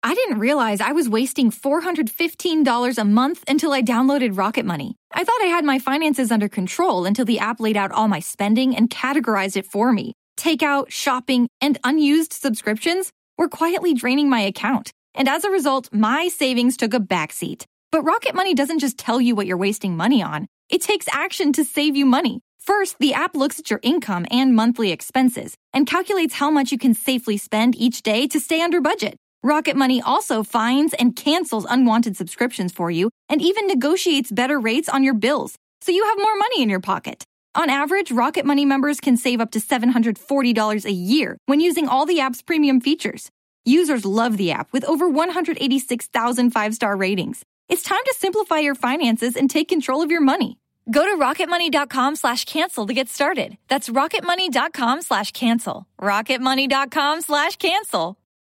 I didn't realize I was wasting $415 a month until I downloaded Rocket Money. I thought I had my finances under control until the app laid out all my spending and categorized it for me. Takeout, shopping, and unused subscriptions were quietly draining my account. And as a result, my savings took a backseat. But Rocket Money doesn't just tell you what you're wasting money on. It takes action to save you money. First, the app looks at your income and monthly expenses and calculates how much you can safely spend each day to stay under budget. Rocket Money also finds and cancels unwanted subscriptions for you and even negotiates better rates on your bills, so you have more money in your pocket. On average, Rocket Money members can save up to $740 a year when using all the app's premium features. Users love the app with over 186,000 five-star ratings. It's time to simplify your finances and take control of your money. Go to rocketmoney.com/cancel to get started. That's rocketmoney.com/cancel. rocketmoney.com/cancel.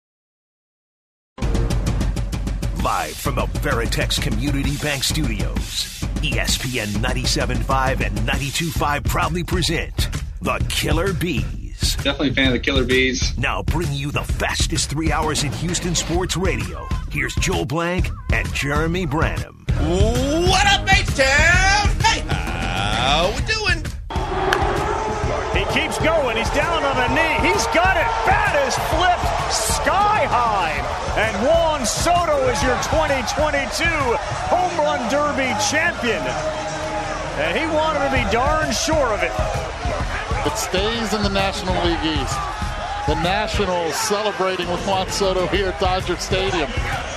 Live from the Veritex Community Bank Studios, ESPN 97.5 and 92.5 proudly present the Killer Bees. Definitely a fan of the Killer Bees. Now bringing you the fastest 3 hours in Houston sports radio. Here's Joel Blank and Jeremy Branham. What up, H-Town? Hey, how we doing? He keeps going. He's down on a knee. He's got it. Bat is flipped sky high. And Juan Soto is your 2022 Home Run Derby champion. And he wanted to be darn sure of it. It stays in the National League East. The Nationals celebrating with Juan Soto here at Dodger Stadium.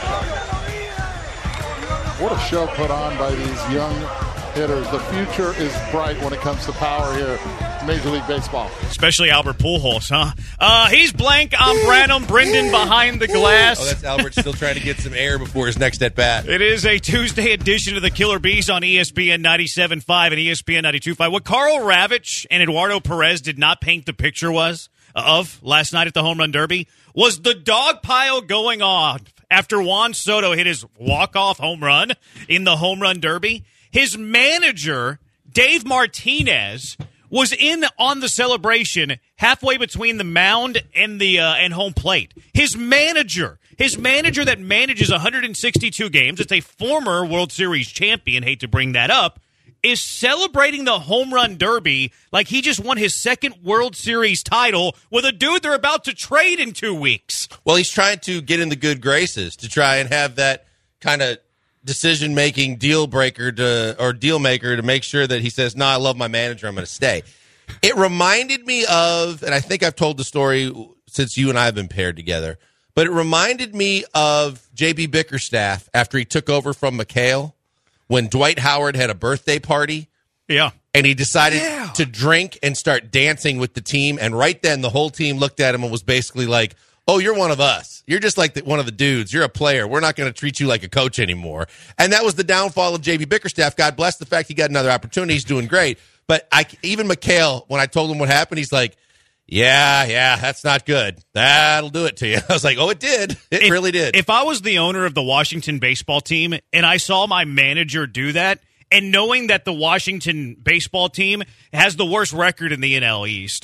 What a show put on by these young hitters. The future is bright when it comes to power here in Major League Baseball. Especially Albert Pujols, huh? He's Blank. I'm Branham. Brendan behind the glass. Oh, that's Albert still trying to get some air before his next at-bat. It is a Tuesday edition of the Killer Bees on ESPN 97.5 and ESPN 92.5. What Carl Ravitch and Eduardo Perez did not paint the picture of last night at the Home Run Derby was the dog pile going on after Juan Soto hit his walk-off home run in the Home Run Derby. His manager, Dave Martinez, was in on the celebration halfway between the mound and the and home plate. His manager that manages 162 games, it's a former World Series champion, hate to bring that up, is celebrating the Home Run Derby like he just won his second World Series title with a dude they're about to trade in 2 weeks. Well, he's trying to get in the good graces to try and have that kind of decision-making deal maker to make sure that he says, no, I love my manager, I'm going to stay. It reminded me of, and I think I've told the story since you and I have been paired together, but it reminded me of J.B. Bickerstaff after he took over from McHale when Dwight Howard had a birthday party. Yeah. And he decided to drink and start dancing with the team. And right then, the whole team looked at him and was basically like, oh, you're one of us. You're just like one of the dudes. You're a player. We're not going to treat you like a coach anymore. And that was the downfall of J.B. Bickerstaff. God bless the fact he got another opportunity. He's doing great. But even McHale, when I told him what happened, he's like, yeah, that's not good. That'll do it to you. I was like, oh, it did. It really did. If I was the owner of the Washington baseball team and I saw my manager do that, and knowing that the Washington baseball team has the worst record in the NL East,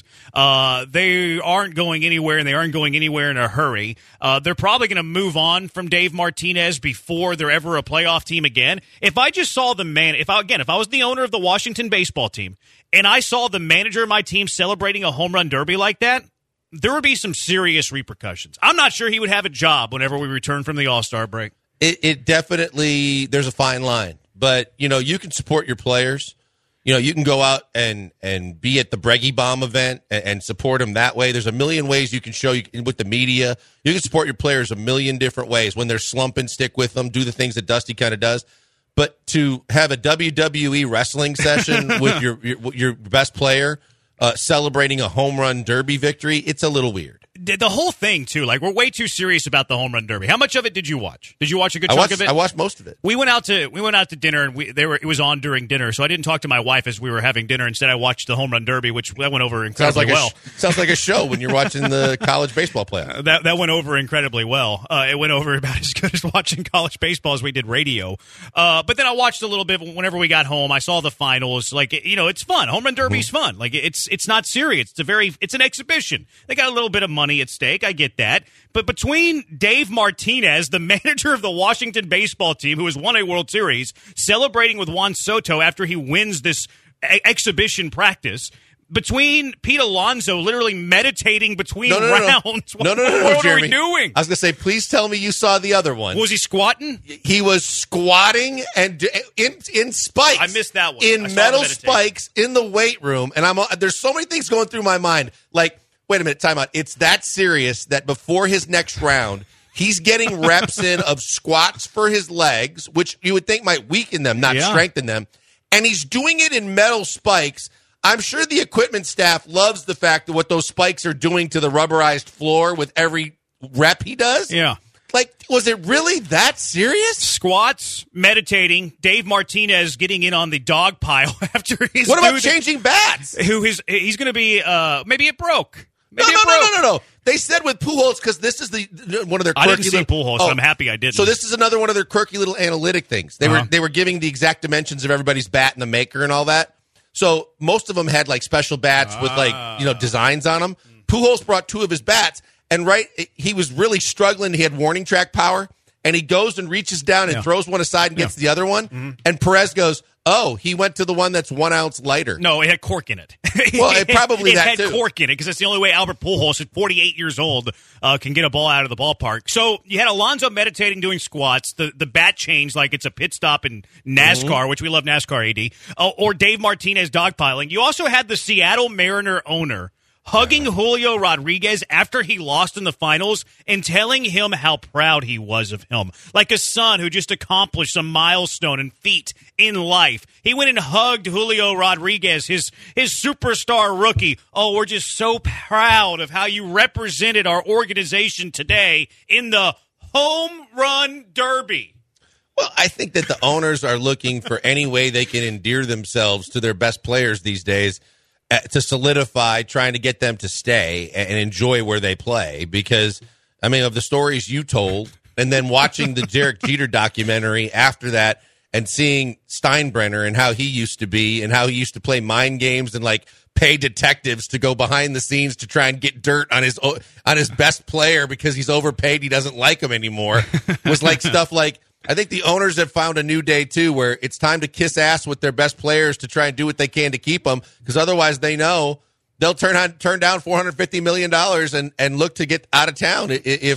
they aren't going anywhere, and they aren't going anywhere in a hurry. They're probably going to move on from Dave Martinez before they're ever a playoff team again. If I just saw if I was the owner of the Washington baseball team, and I saw the manager of my team celebrating a home run derby like that, there would be some serious repercussions. I'm not sure he would have a job whenever we return from the All-Star break. It definitely, there's a fine line. But, you can support your players. You can go out and be at the Breggy Bomb event and support them that way. There's a million ways you can show with the media. You can support your players a million different ways. When they're slumping, stick with them, do the things that Dusty kind of does. But to have a WWE wrestling session with your best player celebrating a home run derby victory, it's a little weird. The whole thing, too, we're way too serious about the home run derby. How much of it did you watch? Did you watch a good chunk of it? I watched most of it. We went out to dinner, and it was on during dinner, so I didn't talk to my wife as we were having dinner. Instead, I watched the home run derby, which that went over incredibly well. Sounds like a show when you're watching the college baseball playoff. That went over incredibly well. It went over about as good as watching college baseball as we did radio. But then I watched a little bit whenever we got home. I saw the finals. It's fun. Home run derby's fun. It's not serious. It's an exhibition. They got a little bit of money money at stake. I get that. But between Dave Martinez, the manager of the Washington baseball team, who has won a World Series, celebrating with Juan Soto after he wins this exhibition practice, between Pete Alonso literally meditating between rounds. No, what Jeremy. are we doing? I was going to say, please tell me you saw the other one. Was he squatting? He was squatting and in spikes. I missed that one. In metal spikes in the weight room. And there's so many things going through my mind. Like, wait a minute, time out. It's that serious that before his next round, he's getting reps in of squats for his legs, which you would think might weaken them, not strengthen them. And he's doing it in metal spikes. I'm sure the equipment staff loves the fact that what those spikes are doing to the rubberized floor with every rep he does. Yeah. Like, was it really that serious? Squats, meditating, Dave Martinez getting in on the dog pile after his What about changing bats? He's going to be, maybe it broke. No. They said with Pujols, because this is one of their quirky I didn't see Pujols, so I'm happy I didn't. So this is another one of their quirky little analytic things. They were giving the exact dimensions of everybody's bat and the maker and all that. So most of them had like special bats with designs on them. Pujols brought 2 of his bats, and he was really struggling. He had warning track power, and he goes and reaches down and throws one aside and gets the other one. Mm-hmm. And Perez goes, "Oh, he went to the one that's 1 ounce lighter." No, it had cork in it. Well, it had cork in it because that's the only way Albert Pujols, at 48 years old, can get a ball out of the ballpark. So you had Alonso meditating, doing squats, the bat change like it's a pit stop in NASCAR, which we love NASCAR, AD, or Dave Martinez dogpiling. You also had the Seattle Mariner owner hugging Julio Rodriguez after he lost in the finals and telling him how proud he was of him. Like a son who just accomplished some milestone and feat in life. He went and hugged Julio Rodriguez, his superstar rookie. "Oh, we're just so proud of how you represented our organization today in the home run derby." Well, I think that the owners are looking for any way they can endear themselves to their best players these days, to solidify, trying to get them to stay and enjoy where they play. Because, I mean, of the stories you told, and then watching the Derek Jeter documentary after that and seeing Steinbrenner and how he used to be and how he used to play mind games and, like, pay detectives to go behind the scenes to try and get dirt on his best player because he's overpaid, he doesn't like him anymore, was like stuff like, I think the owners have found a new day, too, where it's time to kiss ass with their best players to try and do what they can to keep them, because otherwise they know they'll turn down $450 million and look to get out of town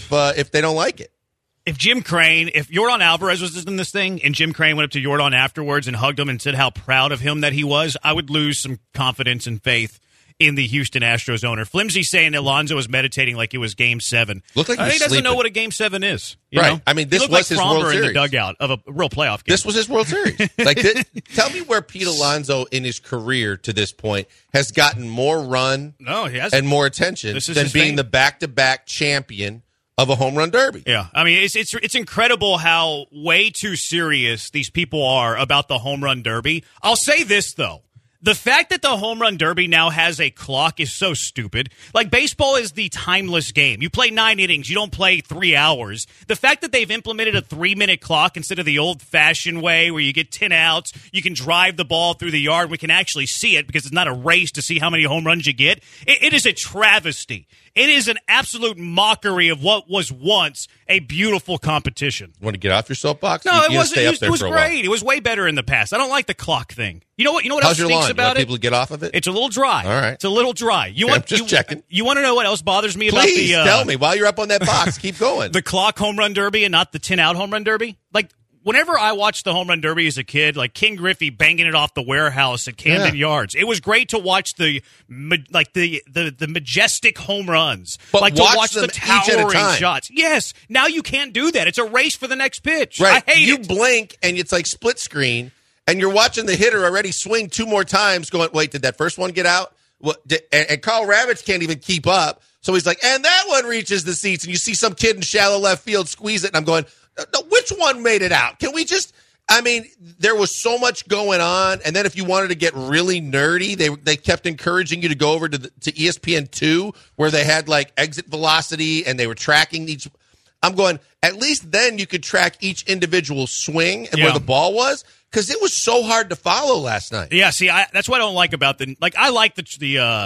if they don't like it. If Yordan Alvarez was in this thing and Jim Crane went up to Yordan afterwards and hugged him and said how proud of him that he was, I would lose some confidence and faith in the Houston Astros owner. Flimsy saying Alonso was meditating like it was Game 7. Looked like he doesn't know what a Game 7 is. Right. Know? I mean, this was his World Series. In the dugout of a real playoff game. This was his World Series. Tell me where Pete Alonso in his career to this point has gotten more run and more attention than being the back-to-back champion of a home run derby. Yeah. I mean, it's incredible how way too serious these people are about the home run derby. I'll say this, though. The fact that the home run derby now has a clock is so stupid. Like, baseball is the timeless game. You play 9 innings. You don't play 3 hours. The fact that they've implemented a 3-minute clock instead of the old-fashioned way where you get 10 outs, you can drive the ball through the yard, we can actually see it because it's not a race to see how many home runs you get. It is a travesty. It is an absolute mockery of what was once a beautiful competition. You want to get off your soapbox? No, it wasn't. It was great. It was way better in the past. I don't like the clock thing. You know what? How's else stinks about it? People to get off of it? It's a little dry. All right. It's a little dry. I'm just checking. You want to know what else bothers me about Please tell me while you're up on that box. Keep going. The clock home run derby and not the 10-out home run derby? Like, whenever I watched the home run derby as a kid, like King Griffey banging it off the warehouse at Camden Yards, it was great to watch the majestic home runs, but like to watch the towering shots. Yes, now you can't do that. It's a race for the next pitch. Right. I hate it. You blink and it's like split screen, and you're watching the hitter already swing 2 more times. Going, wait, did that first one get out? And Carl Ravitch can't even keep up, so he's like, and that one reaches the seats, and you see some kid in shallow left field squeeze it, and I'm going, no, which one made it out? Can we just, I mean, there was so much going on. And then if you wanted to get really nerdy, they kept encouraging you to go over to ESPN2 where they had like exit velocity and they were tracking each. I'm going, at least then you could track each individual swing and where the ball was, because it was so hard to follow last night. Yeah, see, that's what I don't like about I like the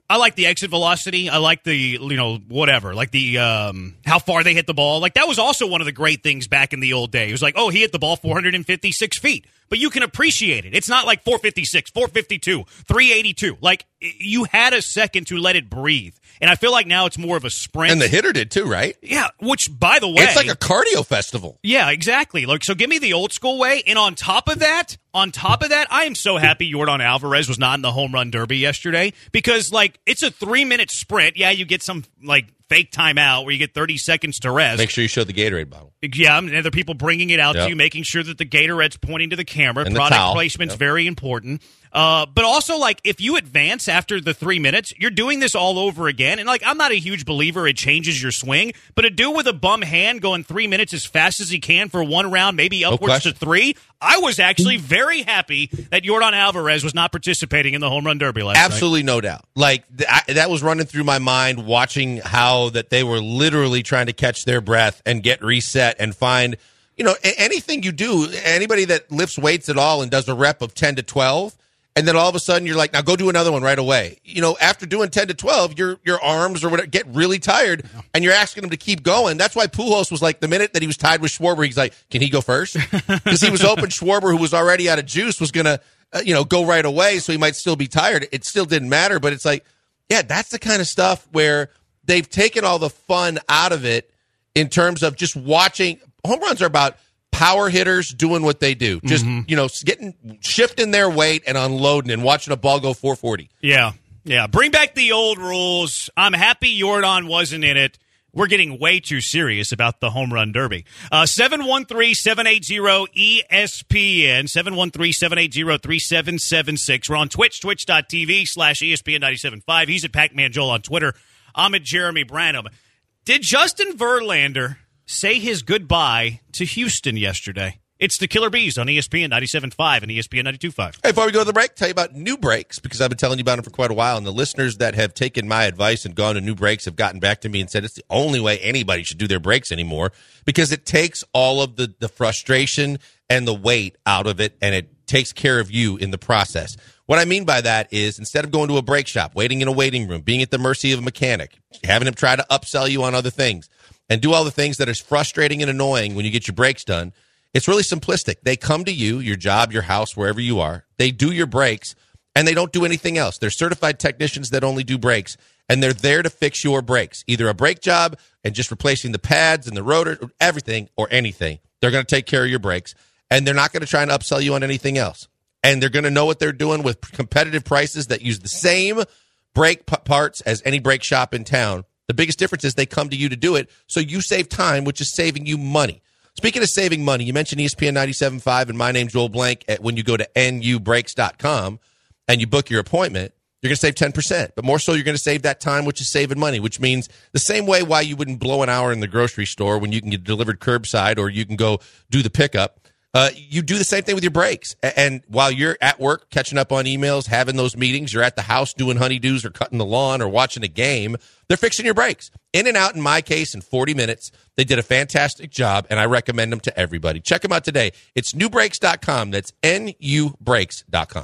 I like the exit velocity. I like the, whatever, like the how far they hit the ball. Like, that was also one of the great things back in the old day. It was like, oh, he hit the ball 456 feet. But you can appreciate it. It's not like 456, 452, 382. Like, you had a second to let it breathe. And I feel like now it's more of a sprint. And the hitter did too, right? Yeah, which, by the way... It's like a cardio festival. Yeah, exactly. Like, so give me the old school way. And on top of that, I am so happy Yordan Alvarez was not in the home run derby yesterday because, like, it's a 3-minute sprint. Yeah, you get some, like, fake timeout where you get 30 seconds to rest. Make sure you show the Gatorade bottle. Yeah, and other people bringing it out to you, making sure that the Gatorade's pointing to the camera. And product the placement's very important. But also, like, if you advance after the 3 minutes, you're doing this all over again. And, like, I'm not a huge believer it changes your swing, but a dude with a bum hand going 3 minutes as fast as he can for one round, maybe upwards to 3, I was actually very happy that Yordan Alvarez was not participating in the home run derby last night. Absolutely no doubt. Like, that was running through my mind watching how that they were literally trying to catch their breath and get reset and find, anything you do, anybody that lifts weights at all and does a rep of 10 to 12, and then all of a sudden you're like, now go do another one right away. After doing 10 to 12, your arms or whatever get really tired, and you're asking them to keep going. That's why Pujols was like, the minute that he was tied with Schwarber, he's like, can he go first? Because he was hoping Schwarber, who was already out of juice, was going to, go right away, so he might still be tired. It still didn't matter, but it's like, yeah, that's the kind of stuff where they've taken all the fun out of it in terms of just watching. Home runs are about power hitters doing what they do. Just, shifting their weight and unloading and watching a ball go 440. Yeah. Bring back the old rules. I'm happy Yordan wasn't in it. We're getting way too serious about the home run derby. 713-780-ESPN, 713-780-3776. We're on Twitch, twitch.tv/ESPN975. He's at Pac-Man Joel on Twitter. I'm at Jeremy Branham. Did Justin Verlander say his goodbye to Houston yesterday? It's the Killer Bees on ESPN 97.5 and ESPN 92.5. Hey, before we go to the break, tell you about New Brakes, because I've been telling you about them for quite a while, and the listeners that have taken my advice and gone to New Brakes have gotten back to me and said it's the only way anybody should do their brakes anymore, because it takes all of the frustration and the weight out of it, and it takes care of you in the process. What I mean by that is, instead of going to a brake shop, waiting in a waiting room, being at the mercy of a mechanic, having him try to upsell you on other things, and do all the things that are frustrating and annoying when you get your brakes done, it's really simplistic. They come to you, your job, your house, wherever you are. They do your brakes, and they don't do anything else. They're certified technicians that only do brakes, and they're there to fix your brakes, either a brake job and just replacing the pads and the rotor, everything or anything. They're going to take care of your brakes, and they're not going to try and upsell you on anything else. And they're going to know what they're doing with competitive prices that use the same brake parts as any brake shop in town. The biggest difference is they come to you to do it, so you save time, which is saving you money. Speaking of saving money, you mentioned ESPN 97.5, and my name's Joel Blank. When you go to nubrakes.com and you book your appointment, you're going to save 10%. But more so, you're going to save that time, which is saving money, which means the same way why you wouldn't blow an hour in the grocery store when you can get delivered curbside or you can go do the pickup. You do the same thing with your brakes. And while you're at work, catching up on emails, having those meetings, you're at the house doing honeydews or cutting the lawn or watching a game, they're fixing your brakes. In and out, in my case, in 40 minutes. They did a fantastic job, and I recommend them to everybody. Check them out today. It's nubrakes.com. That's nubrakes.com.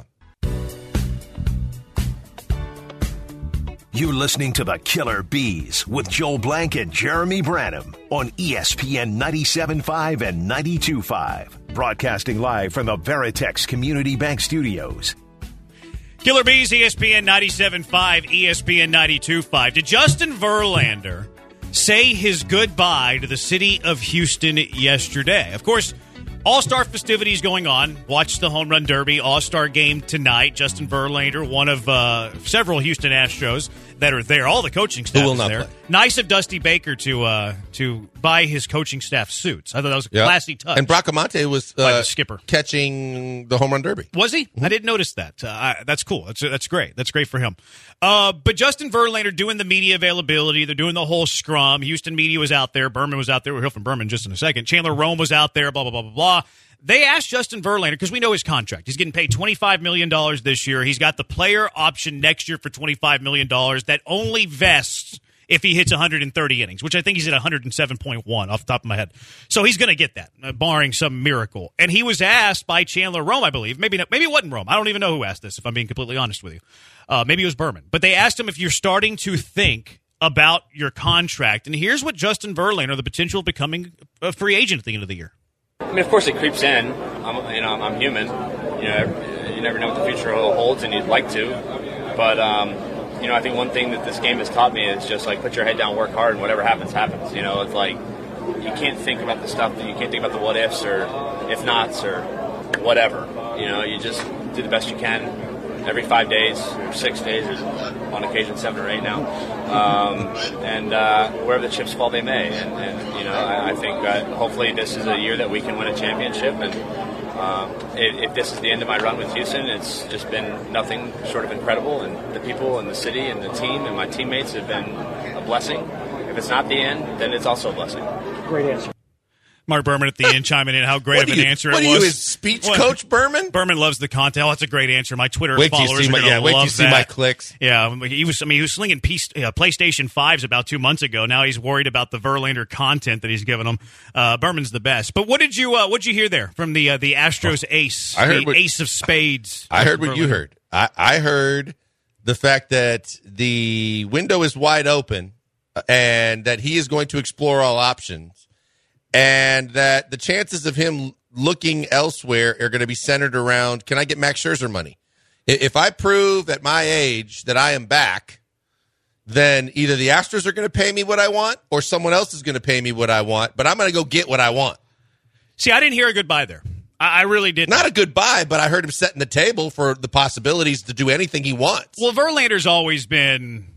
You're listening to the Killer Bees with Joel Blank and Jeremy Branham on ESPN 97.5 and 92.5. Broadcasting live from the Veritex Community Bank Studios. Killer Bees, ESPN 97.5, ESPN 92.5. Did Justin Verlander say his goodbye to the city of Houston yesterday? Of course, All-Star festivities going on. Watch the Home Run Derby All-Star game tonight. Justin Verlander, one of several Houston Astros that are there. All the coaching staff is there. Play. Nice of Dusty Baker to buy his coaching staff suits. I thought that was a classy touch. And Bracamonte was the skipper catching the Home Run Derby. Was he? Mm-hmm. I didn't notice that. That's cool. That's great. That's great for him. But Justin Verlander doing the media availability. They're doing the whole scrum. Houston media was out there. Berman was out there. We'll hear from Berman just in a second. Chandler Rome was out there. Blah, blah, blah, blah, blah. They asked Justin Verlander, because we know his contract. He's getting paid $25 million this year. He's got the player option next year for $25 million that only vests if he hits 130 innings, which I think he's at 107.1 off the top of my head. So he's going to get that, barring some miracle. And he was asked by Chandler Rome, I believe. Maybe it wasn't Rome. I don't even know who asked this, if I'm being completely honest with you. Maybe it was Berman. But they asked him if you're starting to think about your contract. And here's what Justin Verlander, the potential of becoming a free agent at the end of the year. I mean, of course it creeps in. I'm human. You never know what the future holds, and you'd like to. But, I think one thing that this game has taught me is just, like, put your head down, work hard, and whatever happens, happens. It's like you can't think about the stuff that you can't think about the what-ifs or if-nots or whatever. You just do the best you can every 5 days or 6 days or on occasion 7 or 8 now. And wherever the chips fall, they may. And I think hopefully this is a year that we can win a championship. And if this is the end of my run with Houston, it's just been nothing short of incredible. And the people and the city and the team and my teammates have been a blessing. If it's not the end, then it's also a blessing. Great answer. Mark Berman at the end chiming in how great of an answer it was. What are you, his speech coach, Berman? Berman loves the content. Oh, that's a great answer. My Twitter wait followers are going to love that. Wait till you see my clicks. Yeah, he was slinging PlayStation 5s about 2 months ago. Now he's worried about the Verlander content that he's giving them. Berman's the best. But what'd you hear there from the Astros ace, ace of spades? I heard what you heard. I heard the fact that the window is wide open and that he is going to explore all options. And that the chances of him looking elsewhere are going to be centered around, can I get Max Scherzer money? If I prove at my age that I am back, then either the Astros are going to pay me what I want or someone else is going to pay me what I want, but I'm going to go get what I want. See, I didn't hear a goodbye there. I really didn't. Not a goodbye, but I heard him setting the table for the possibilities to do anything he wants. Well, Verlander's always been...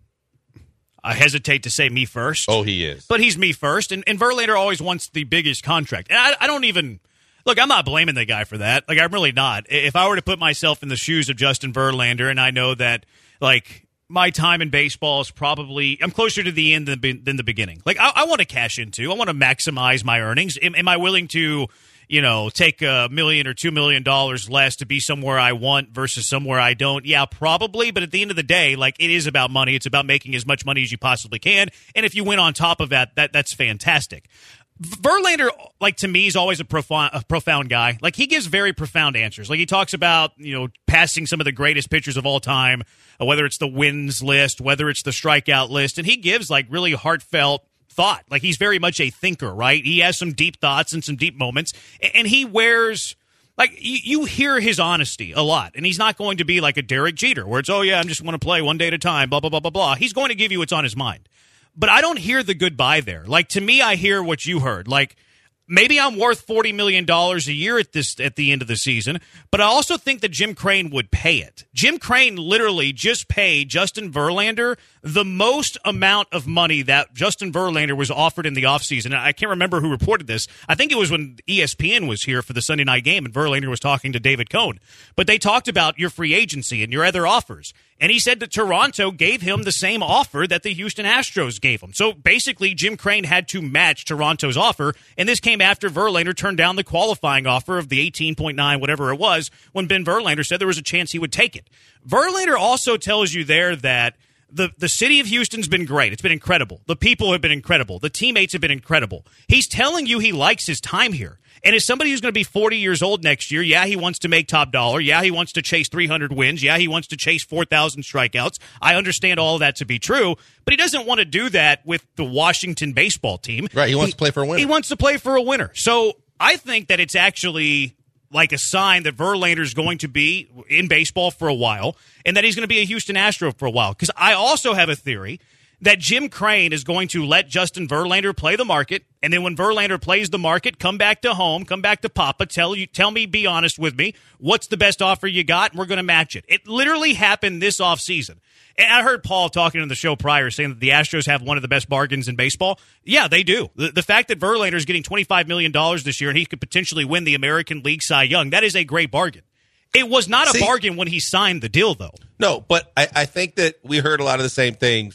I hesitate to say me first. Oh, he is. But he's me first, and Verlander always wants the biggest contract. And I don't even – look, I'm not blaming the guy for that. Like, I'm really not. If I were to put myself in the shoes of Justin Verlander, and I know that, like, my time in baseball is probably – I'm closer to the end than the beginning. Like, I want to cash in, too. I want to maximize my earnings. Am I willing to – take $1 million or $2 million less to be somewhere I want versus somewhere I don't? Yeah, probably. But at the end of the day, like, it is about money. It's about making as much money as you possibly can. And if you win on top of that's fantastic. Verlander, like, to me, is always a profound guy. Like, he gives very profound answers. Like, he talks about, passing some of the greatest pitchers of all time, whether it's the wins list, whether it's the strikeout list. And he gives, like, really heartfelt thought. Like, he's very much a thinker, right? He has some deep thoughts and some deep moments, and he wears, like, you hear his honesty a lot, and he's not going to be like a Derek Jeter where it's, oh yeah, I'm just want to play one day at a time, blah, blah, blah, blah, blah. He's going to give you what's on his mind. But I don't hear the goodbye there. Like, to me, I hear what you heard. Like, maybe I'm worth $40 million a year at the end of the season, but I also think that Jim Crane would pay it. Jim Crane literally just paid Justin Verlander the most amount of money that Justin Verlander was offered in the offseason. I can't remember who reported this. I think it was when ESPN was here for the Sunday night game and Verlander was talking to David Cohn. But they talked about your free agency and your other offers. And he said that Toronto gave him the same offer that the Houston Astros gave him. So basically, Jim Crane had to match Toronto's offer, and this came after Verlander turned down the qualifying offer of the 18.9, whatever it was, when Ben Verlander said there was a chance he would take it. Verlander also tells you there that the city of Houston's been great. It's been incredible. The people have been incredible. The teammates have been incredible. He's telling you he likes his time here. And as somebody who's going to be 40 years old next year, yeah, he wants to make top dollar. Yeah, he wants to chase 300 wins. Yeah, he wants to chase 4,000 strikeouts. I understand all of that to be true, but he doesn't want to do that with the Washington baseball team. Right, he wants to play for a winner. He wants to play for a winner. So I think that it's actually like a sign that Verlander's going to be in baseball for a while and that he's going to be a Houston Astro for a while. Because I also have a theory that Jim Crane is going to let Justin Verlander play the market, and then when Verlander plays the market, come back to home, come back to Papa, tell me, be honest with me, what's the best offer you got, and we're going to match it. It literally happened this offseason. And I heard Paul talking on the show prior saying that the Astros have one of the best bargains in baseball. Yeah, they do. The fact that Verlander is getting $25 million this year and he could potentially win the American League Cy Young, that is a great bargain. It was not a bargain when he signed the deal, though. No, but I think that we heard a lot of the same things.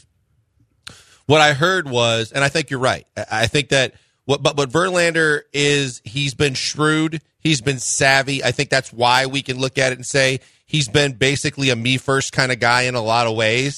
What I heard was, and I think you're right, I think that what Verlander is, he's been shrewd, he's been savvy. I think that's why we can look at it and say he's been basically a me-first kind of guy in a lot of ways.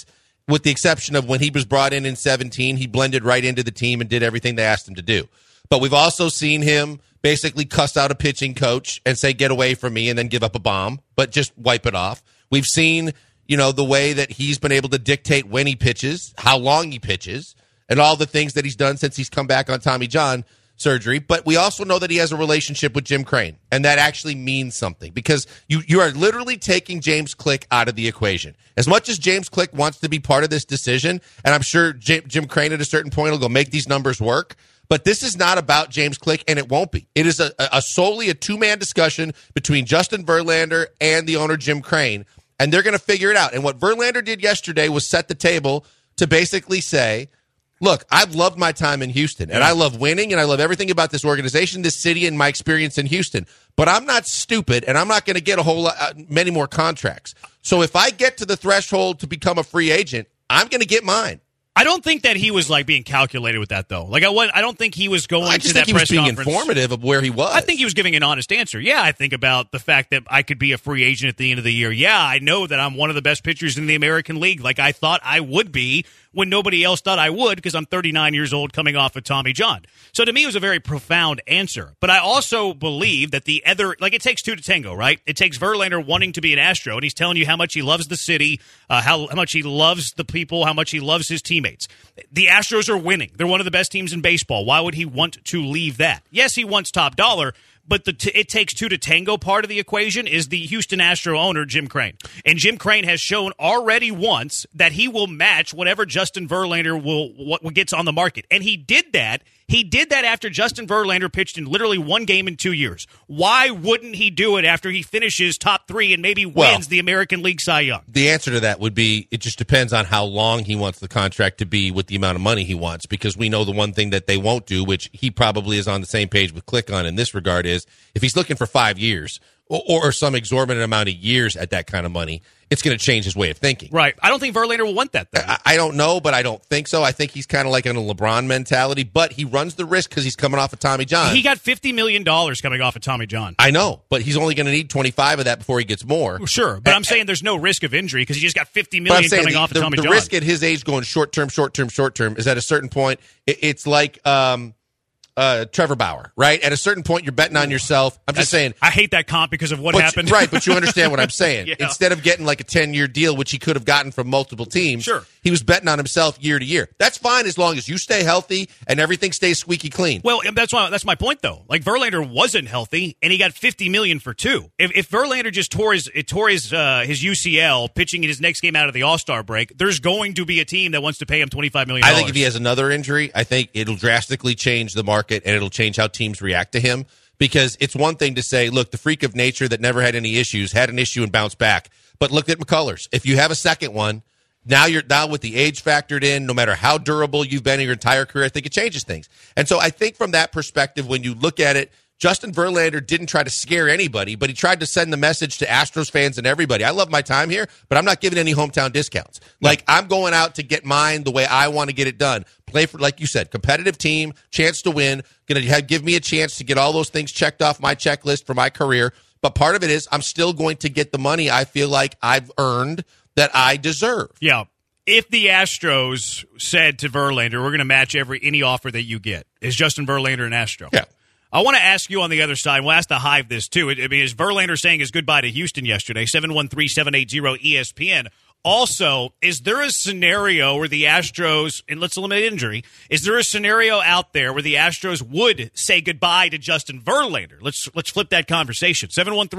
with the exception of when he was brought in 17, he blended right into the team and did everything they asked him to do. But we've also seen him basically cuss out a pitching coach and say, get away from me, and then give up a bomb, but just wipe it off. We've seen, the way that he's been able to dictate when he pitches, how long he pitches, and all the things that he's done since he's come back on Tommy John surgery. But we also know that he has a relationship with Jim Crane, and that actually means something because you are literally taking James Click out of the equation. As much as James Click wants to be part of this decision, and I'm sure Jim Crane at a certain point will go make these numbers work, but this is not about James Click, and it won't be. It is a solely a two-man discussion between Justin Verlander and the owner, Jim Crane, and they're going to figure it out. And what Verlander did yesterday was set the table to basically say, look, I've loved my time in Houston, and I love winning, and I love everything about this organization, this city, and my experience in Houston. But I'm not stupid, and I'm not going to get a whole lot, many more contracts. So if I get to the threshold to become a free agent, I'm going to get mine. I don't think that he was being calculated with that, though. I don't think he was going to that press conference. I just think he was being informative of where he was. I think he was giving an honest answer. Yeah, I think about the fact that I could be a free agent at the end of the year. Yeah, I know that I'm one of the best pitchers in the American League, like I thought I would be when nobody else thought I would because I'm 39 years old coming off of Tommy John. So to me, it was a very profound answer. But I also believe that the other, it takes two to tango, right? It takes Verlander wanting to be an Astro, and he's telling you how much he loves the city, how much he loves the people, how much he loves his teammates. The Astros are winning. They're one of the best teams in baseball. Why would he want to leave that? Yes, he wants top dollar, but it takes two to tango part of the equation is the Houston Astro owner, Jim Crane. And Jim Crane has shown already once that he will match whatever Justin Verlander what gets on the market. And he did that. He did that after Justin Verlander pitched in literally one game in 2 years. Why wouldn't he do it after he finishes top three and maybe wins the American League Cy Young? The answer to that would be it just depends on how long he wants the contract to be with the amount of money he wants, because we know the one thing that they won't do, which he probably is on the same page with Click on in this regard, is if he's looking for 5 years or some exorbitant amount of years at that kind of money, it's going to change his way of thinking. Right. I don't think Verlander will want that, though. I don't know, but I don't think so. I think he's kind of like in a LeBron mentality, but he runs the risk because he's coming off of Tommy John. He got $50 million coming off of Tommy John. I know, but he's only going to need 25 of that before he gets more. Sure, but I'm saying there's no risk of injury because he just got $50 million coming off of Tommy John. The risk at his age going short-term is at a certain point, it's like Trevor Bauer, right? At a certain point, you're betting on yourself. I'm just saying. I hate that comp because of what happened. Right, but you understand what I'm saying. Yeah. Instead of getting like a 10-year deal, which he could have gotten from multiple teams, sure, he was betting on himself year to year. That's fine as long as you stay healthy and everything stays squeaky clean. Well, that's my point, though. Like, Verlander wasn't healthy, and he got $50 million for two. If Verlander just tore his UCL pitching in his next game out of the All-Star break, there's going to be a team that wants to pay him $25 million. I think if he has another injury, I think it'll drastically change the market, and it'll change how teams react to him, because it's one thing to say, look, the freak of nature that never had any issues had an issue and bounced back. But look at McCullers. If you have a second one, now with the age factored in, no matter how durable you've been in your entire career, I think it changes things. And so I think from that perspective, when you look at it, Justin Verlander didn't try to scare anybody, but he tried to send the message to Astros fans and everybody. I love my time here, but I'm not giving any hometown discounts. Like, I'm going out to get mine the way I want to get it done. Play for, like you said, competitive team, chance to win, going to give me a chance to get all those things checked off my checklist for my career. But part of it is I'm still going to get the money I feel like I've earned that I deserve. Yeah. If the Astros said to Verlander, we're going to match any offer that you get, is Justin Verlander an Astro? Yeah. I want to ask you on the other side. We'll ask the Hive this, too. Is Verlander saying his goodbye to Houston yesterday? 713-780-ESPN. Also, is there a scenario where the Astros, and let's eliminate injury, is there a scenario out there where the Astros would say goodbye to Justin Verlander? Let's flip that conversation.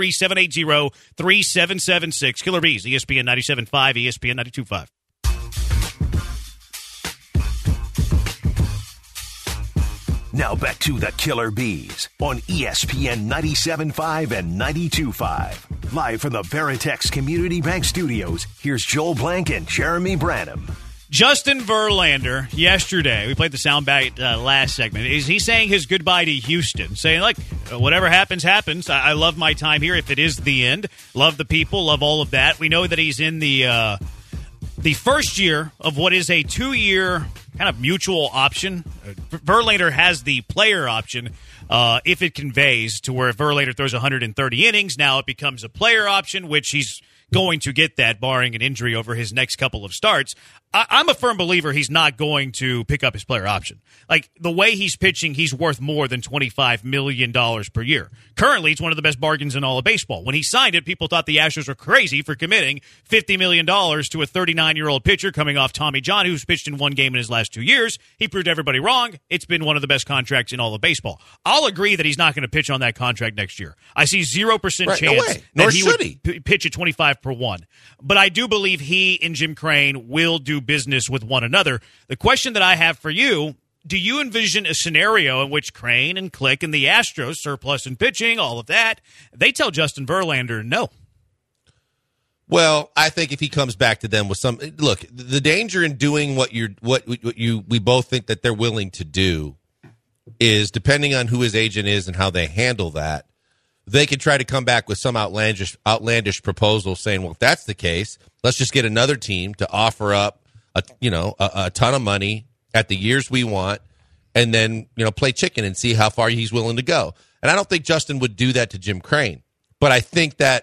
713-780-3776. Killer Bees, ESPN 97.5, ESPN 92.5. Now back to the Killer Bees on ESPN 97.5 and 92.5. Live from the Veritex Community Bank Studios, here's Joel Blank and Jeremy Branham. Justin Verlander, yesterday, we played the soundbite last segment, is he saying his goodbye to Houston, saying, look, whatever happens, happens. I love my time here if it is the end. Love the people, love all of that. We know that he's in the first year of what is a 2-year kind of mutual option. Verlander has the player option if it conveys to where if Verlander throws 130 innings, now it becomes a player option, which he's going to get that barring an injury over his next couple of starts. I'm a firm believer he's not going to pick up his player option. Like, the way he's pitching, he's worth more than $25 million per year. Currently, it's one of the best bargains in all of baseball. When he signed it, people thought the Astros were crazy for committing $50 million to a 39-year-old pitcher coming off Tommy John, who's pitched in one game in his last 2 years. He proved everybody wrong. It's been one of the best contracts in all of baseball. I'll agree that he's not going to pitch on that contract next year. I see 0% chance that he would pitch at 25 per one. But I do believe he and Jim Crane will do business with one another. The question that I have for you, do you envision a scenario in which Crane and Click and the Astros, surplus in pitching, all of that, they tell Justin Verlander no? Well, I think if he comes back to them with some look, the danger in doing what we both think that they're willing to do is, depending on who his agent is and how they handle that, they could try to come back with some outlandish proposal saying, well, if that's the case, let's just get another team to offer up a ton of money at the years we want, and then, play chicken and see how far he's willing to go. And I don't think Justin would do that to Jim Crane. But I think that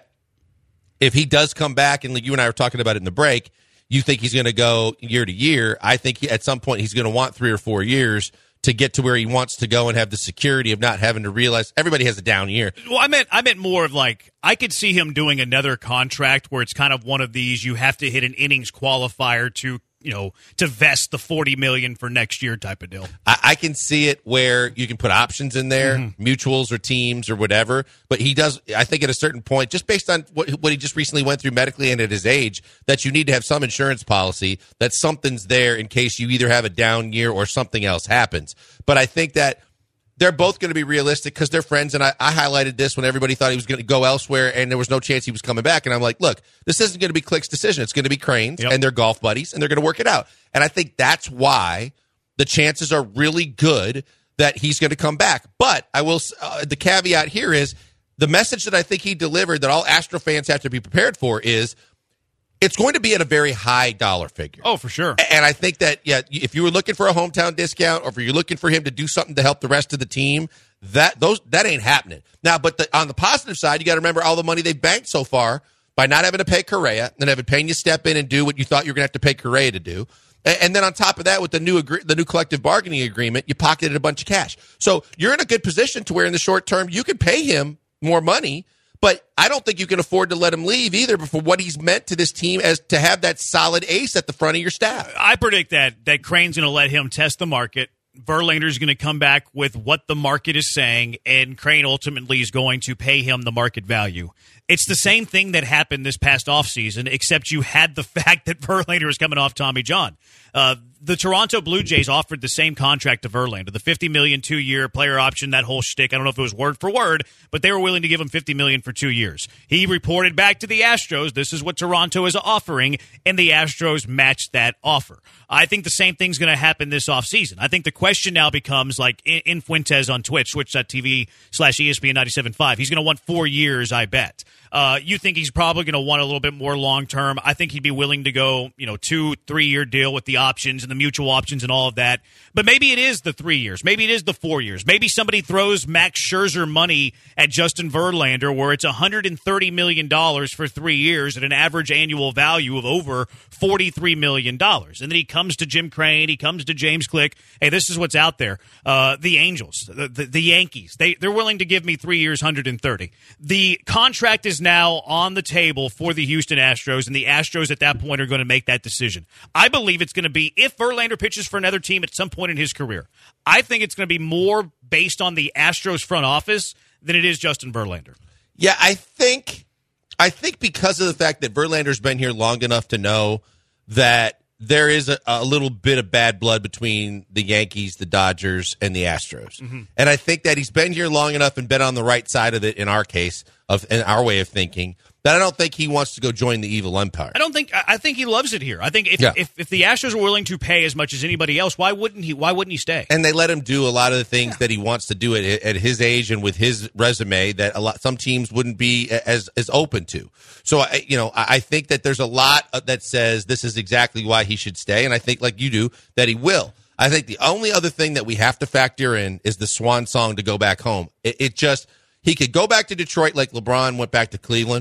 if he does come back, and you and I were talking about it in the break, you think he's going to go year to year. I think at some point he's going to want 3 or 4 years to get to where he wants to go and have the security of not having to realize everybody has a down year. Well, I meant more of like, I could see him doing another contract where it's kind of one of these, you have to hit an innings qualifier to vest the $40 million for next year type of deal. I can see it where you can put options in there, mutuals or teams or whatever. But he does, I think at a certain point, just based on what he just recently went through medically and at his age, that you need to have some insurance policy, that something's there in case you either have a down year or something else happens. But I think that they're both going to be realistic because they're friends. And I highlighted this when everybody thought he was going to go elsewhere and there was no chance he was coming back. And I'm like, look, this isn't going to be Click's decision. It's going to be Crane's, and they're golf buddies, and they're going to work it out. And I think that's why the chances are really good that he's going to come back. But I will, the caveat here is the message that I think he delivered that all Astro fans have to be prepared for is it's going to be at a very high dollar figure. Oh, for sure. And I think that, if you were looking for a hometown discount or if you're looking for him to do something to help the rest of the team, that ain't happening. Now, but on the positive side, you got to remember all the money they've banked so far by not having to pay Correa and having Pena step in and do what you thought you were going to have to pay Correa to do. And then on top of that, with the new collective bargaining agreement, you pocketed a bunch of cash. So you're in a good position to where in the short term you can pay him more money. But I don't think you can afford to let him leave either for what he's meant to this team as to have that solid ace at the front of your staff. I predict that Crane's going to let him test the market. Verlander's going to come back with what the market is saying, and Crane ultimately is going to pay him the market value. It's the same thing that happened this past offseason, except you had the fact that Verlander was coming off Tommy John. The Toronto Blue Jays offered the same contract to Verlander, the $50 million 2-year player option, that whole shtick. I don't know if it was word for word, but they were willing to give him $50 million for 2 years. He reported back to the Astros, this is what Toronto is offering, and the Astros matched that offer. I think the same thing's going to happen this offseason. I think the question now becomes, like in Fuentes on Twitch, twitch.tv/ESPN 97.5. He's going to want 4 years, I bet. You think he's probably going to want a little bit more long-term. I think he'd be willing to go, 2-3 year deal with the options and the mutual options and all of that. But maybe it is the 3 years. Maybe it is the 4 years. Maybe somebody throws Max Scherzer money at Justin Verlander where it's $130 million for 3 years at an average annual value of over $43 million. And then he comes to Jim Crane, he comes to James Click. Hey, this is what's out there. The Angels, the Yankees, they're willing to give me 3 years, $130. The contract is now on the table for the Houston Astros, and the Astros at that point are going to make that decision. I believe it's going to be, if Verlander pitches for another team at some point in his career, I think it's going to be more based on the Astros front office than it is Justin Verlander. Yeah, I think because of the fact that Verlander's been here long enough to know that there is a little bit of bad blood between the Yankees, the Dodgers, and the Astros. Mm-hmm. And I think that he's been here long enough and been on the right side of it, in our case, in our way of thinking, that I don't think he wants to go join the evil empire. I think he loves it here. I think if the Astros were willing to pay as much as anybody else, why wouldn't he stay? And they let him do a lot of the things that he wants to do at his age and with his resume that some teams wouldn't be as open to. So I think that there's a lot that says this is exactly why he should stay, and I think, like you do, that he will. I think the only other thing that we have to factor in is the swan song to go back home. He could go back to Detroit like LeBron went back to Cleveland.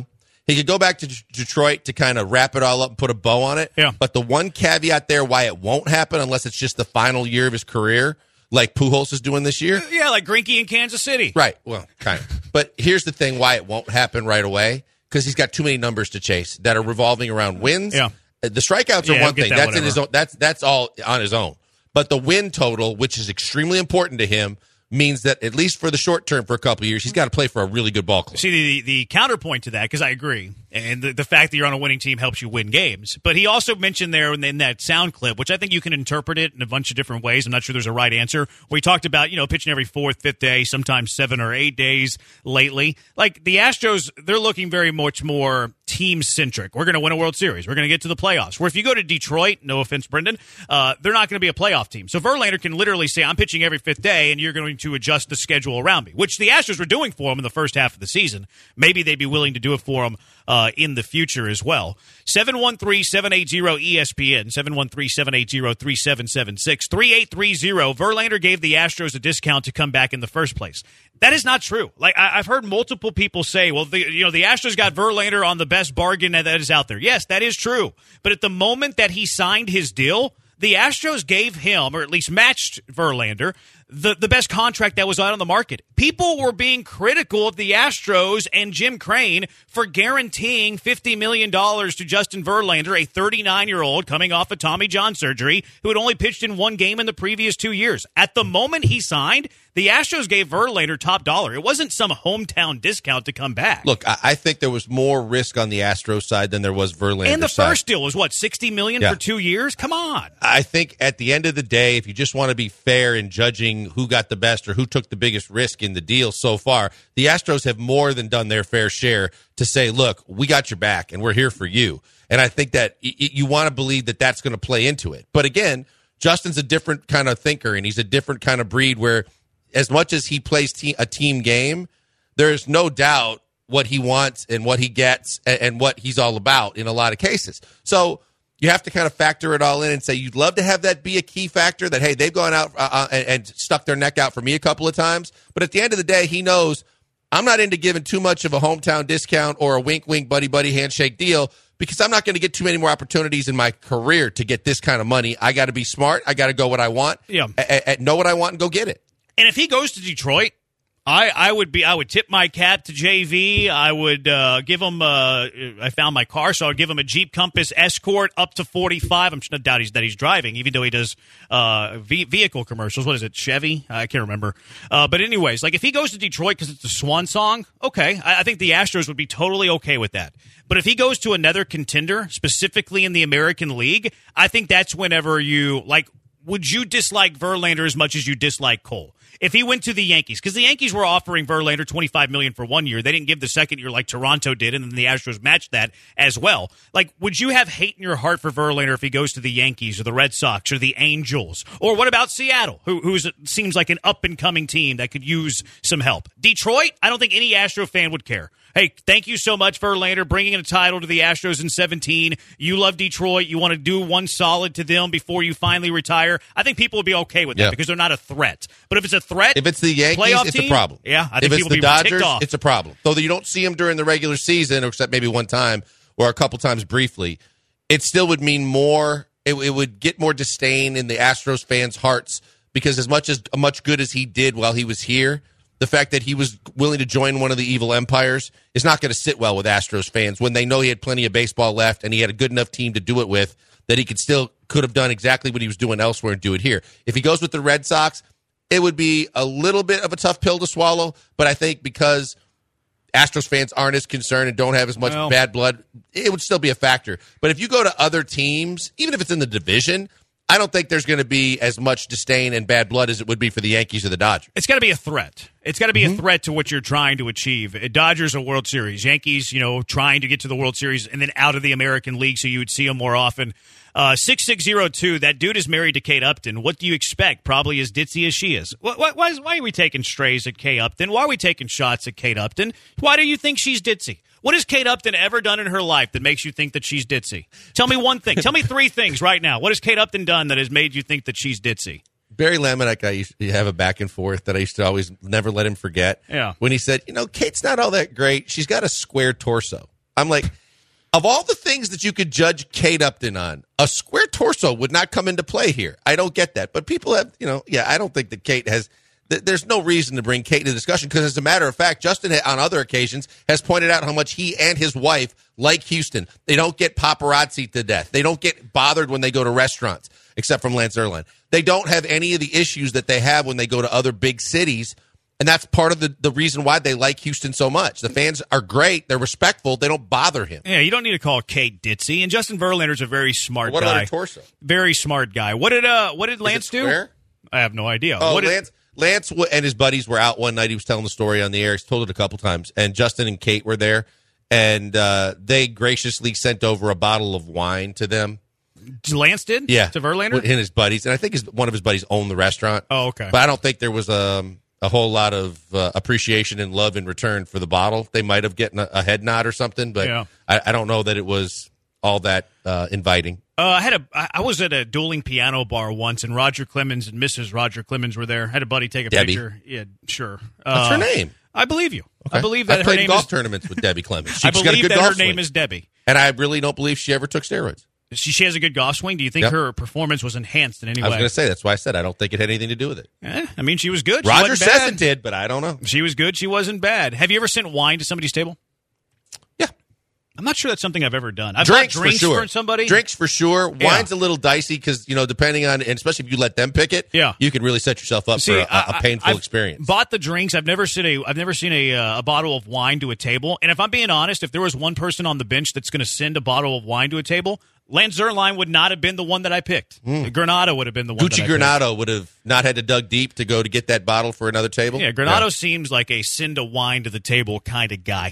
He could go back to Detroit to kind of wrap it all up and put a bow on it. Yeah. But the one caveat there why it won't happen unless it's just the final year of his career, like Pujols is doing this year. Yeah, like Greinke in Kansas City. Right. Well, kind of. But here's the thing why it won't happen right away, because he's got too many numbers to chase that are revolving around wins. Yeah. The strikeouts are one thing. That, that's in his own. That's all on his own. But the win total, which is extremely important to him, means that at least for the short term, for a couple of years, he's got to play for a really good ball club. See, the counterpoint to that, because I agree, and the fact that you're on a winning team helps you win games. But he also mentioned there in that sound clip, which I think you can interpret it in a bunch of different ways. I'm not sure there's a right answer. Where he talked about, pitching every 4th, 5th day, sometimes 7 or 8 days lately. Like the Astros, they're looking very much more team-centric. We're going to win a World Series. We're going to get to the playoffs. Where if you go to Detroit, no offense, Brendan, they're not going to be a playoff team. So Verlander can literally say, I'm pitching every 5th day, and you're going to adjust the schedule around me, which the Astros were doing for him in the first half of the season. Maybe they'd be willing to do it for him in the future as well. 713-780-ESPN, 713-780-3776, 3830. Verlander gave the Astros a discount to come back in the first place. That is not true. Like I've heard multiple people say, well, the Astros got Verlander on the best bargain that is out there. Yes, that is true. But at the moment that he signed his deal, the Astros gave him, or at least matched Verlander, the best contract that was out on the market. People were being critical of the Astros and Jim Crane for guaranteeing $50 million to Justin Verlander, a 39-year-old coming off of Tommy John surgery who had only pitched in 1 game in the previous 2 years. At the moment he signed, the Astros gave Verlander top dollar. It wasn't some hometown discount to come back. Look, I think there was more risk on the Astros side than there was Verlander's And the side. first deal was, $60 million for 2 years? Come on. I think at the end of the day, if you just want to be fair in judging who got the best or who took the biggest risk in the deal so far, the Astros have more than done their fair share to say, look, we got your back and we're here for you. And I think that you want to believe that that's going to play into it. But again, Justin's a different kind of thinker and he's a different kind of breed where as much as he plays a team game, there's no doubt what he wants and what he gets and what he's all about in a lot of cases. So you have to kind of factor it all in and say you'd love to have that be a key factor that, hey, they've gone out and stuck their neck out for me a couple of times. But at the end of the day, he knows I'm not into giving too much of a hometown discount or a wink-wink, buddy-buddy handshake deal because I'm not going to get too many more opportunities in my career to get this kind of money. I got to be smart. I got to go what I want, know what I want and go get it. And if he goes to Detroit, I would tip my cap to JV. I would give him. I found my car, so I would give him a Jeep Compass Escort up to 45. I'm not doubt that he's driving, even though he does vehicle commercials. What is it, Chevy? I can't remember. But anyways, like if he goes to Detroit because it's a swan song, okay, I think the Astros would be totally okay with that. But if he goes to another contender, specifically in the American League, I think that's whenever you like. Would you dislike Verlander as much as you dislike Cole? If he went to the Yankees, because the Yankees were offering Verlander $25 million for 1 year, they didn't give the second year like Toronto did, and then the Astros matched that as well. Like, would you have hate in your heart for Verlander if he goes to the Yankees or the Red Sox or the Angels? Or what about Seattle, who seems like an up-and-coming team that could use some help? Detroit, I don't think any Astro fan would care. Hey, thank you so much, Verlander, bringing in a title to the Astros in 17. You love Detroit. You want to do one solid to them before you finally retire. I think people would be okay with that because they're not a threat. But if it's a threat, if it's the Yankees, it's a problem. Yeah, I think if people it's the would be Dodgers, ticked off. it's a problem. Though you don't see them during the regular season, except maybe one time or a couple times briefly, it still would mean more. It would get more disdain in the Astros fans' hearts because as much good as he did while he was here, the fact that he was willing to join one of the evil empires is not going to sit well with Astros fans when they know he had plenty of baseball left and he had a good enough team to do it with that he could have done exactly what he was doing elsewhere and do it here. If he goes with the Red Sox, it would be a little bit of a tough pill to swallow, but I think because Astros fans aren't as concerned and don't have as much bad blood, it would still be a factor. But if you go to other teams, even if it's in the division, I don't think there's going to be as much disdain and bad blood as it would be for the Yankees or the Dodgers. It's got to be a threat. It's got to be a threat to what you're trying to achieve. Dodgers a World Series. Yankees, trying to get to the World Series and then out of the American League so you would see them more often. 6602, that dude is married to Kate Upton. What do you expect? Probably as ditzy as she is. Why are we taking strays at Kate Upton? Why are we taking shots at Kate Upton? Why do you think she's ditzy? What has Kate Upton ever done in her life that makes you think that she's ditzy? Tell me one thing. Tell me 3 things right now. What has Kate Upton done that has made you think that she's ditzy? Barry Lemonnick, I used to have a back and forth that I used to always never let him forget. Yeah. When he said, Kate's not all that great. She's got a square torso. I'm like, of all the things that you could judge Kate Upton on, a square torso would not come into play here. I don't get that. But people have, I don't think that Kate has, there's no reason to bring Kate into the discussion because, as a matter of fact, Justin, on other occasions, has pointed out how much he and his wife like Houston. They don't get paparazzi to death. They don't get bothered when they go to restaurants, except from Lance Zierlein. They don't have any of the issues that they have when they go to other big cities. And that's part of the reason why they like Houston so much. The fans are great. They're respectful. They don't bother him. Yeah, you don't need to call Kate ditzy. And Justin Verlander's a very smart guy. What about her torso? Very smart guy. What did Lance do? Square? I have no idea. Oh, Lance and his buddies were out one night. He was telling the story on the air. He's told it a couple times. And Justin and Kate were there. And they graciously sent over a bottle of wine to them. Lance did? Yeah. To Verlander? And his buddies. And I think one of his buddies owned the restaurant. Oh, okay. But I don't think there was a whole lot of appreciation and love in return for the bottle. They might have gotten a head nod or something, but yeah. I don't know that it was all that inviting. I was at a dueling piano bar once, and Roger Clemens and Mrs. Roger Clemens were there. I had a buddy take a Debbie. picture. Yeah, sure. What's her name? I believe you. Okay. I believe that I her name played golf is tournaments with Debbie Clemens. I believe that her name is Debbie. And I really don't believe she ever took steroids. She has a good golf swing. Do you think her performance was enhanced in any way? I was going to say, that's why I said I don't think it had anything to do with it. I mean, she was good. Roger says it did, but I don't know. She was good. She wasn't bad. Have you ever sent wine to somebody's table? Yeah. I'm not sure that's something I've ever done. I've drinks bought drinks for sure. For somebody. Drinks for sure. Yeah. Wine's a little dicey because, depending on, and especially if you let them pick it, you can really set yourself up for a painful experience. Bought the drinks. I've never seen a bottle of wine to a table. And if I'm being honest, if there was one person on the bench that's going to send a bottle of wine to a table, Lance Zierlein would not have been the one that I picked. Granato would have been the one. Gucci Granato would have not had to dug deep to go to get that bottle for another table. Yeah, Granato seems like a send a wine to the table kind of guy.